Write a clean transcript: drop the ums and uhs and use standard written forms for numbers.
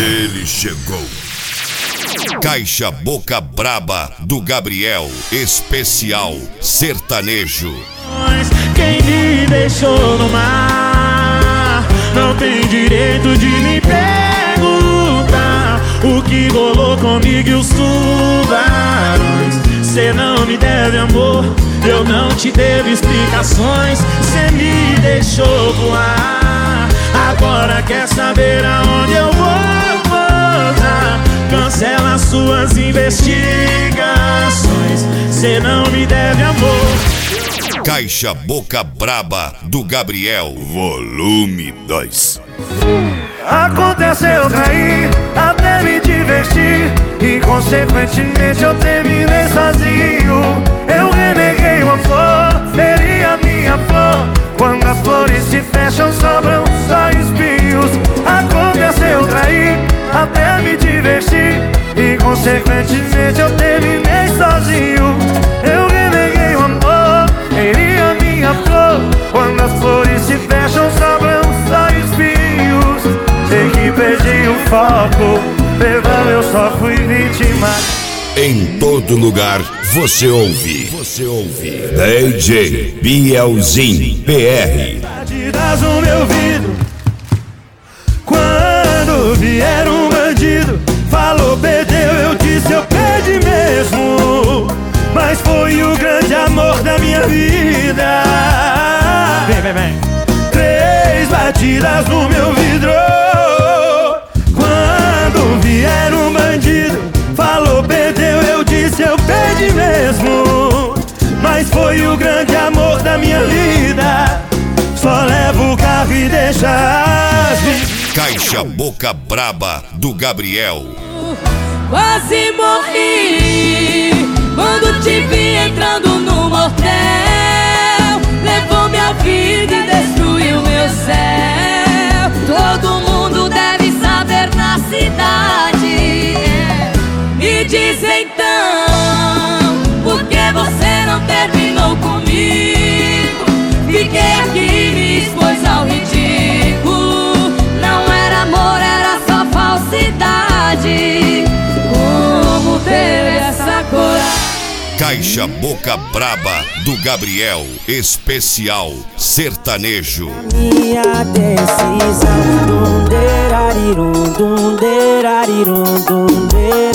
Ele chegou. Caixa Boca Braba do Gabriel, especial sertanejo. Quem me deixou no mar não tem direito de me perguntar o que rolou comigo e os tubarões. Cê não me deve amor, eu não te devo explicações. Cê me deixou voar, agora quer saber aonde eu vou pousar. Cancela suas investigações, cê não me deve amor. Caixa Boca Braba do Gabriel, volume 2. Aconteceu trair, até me divertir, e consequentemente eu terminei sozinho. Eu reneguei uma flor, feri a minha flor. Quando as flores se fecham sobram só espinhos. Aconteceu trair, até me divertir, e consequentemente eu terminei sozinho. Eu reneguei o amor, feri a minha flor. Quando as flores se fecham sobram só espinhos. Sei que perdi o foco, perdão, eu só fui vítima. Em todo lugar você ouve. DJ Bielzinho PR. Batidas no meu vidro, quando vier um bandido, falou perdeu, eu disse eu perdi mesmo. Mas foi o grande amor da minha vida. Vem. 3 batidas no meu vidro, quando vier um bandido, falou perdeu, eu disse eu perdi mesmo. Mas foi o grande amor da minha vida. Só levo o carro e deixa as vidas. Caixa Boca Braba do Gabriel. Quase morri quando te vi entrando no motel. Levou minha vida e destruiu meu céu. Todo mundo deve saber na cidade. Me diz então, por que você não terminou comigo? Fiquei aqui, me expôs ao ridículo. Não era amor, era só falsidade. Como teve essa coragem? Caixa Boca Braba do Gabriel, especial sertanejo. Minha decisão, dum derarirum, dum derarirum, dum derarirum.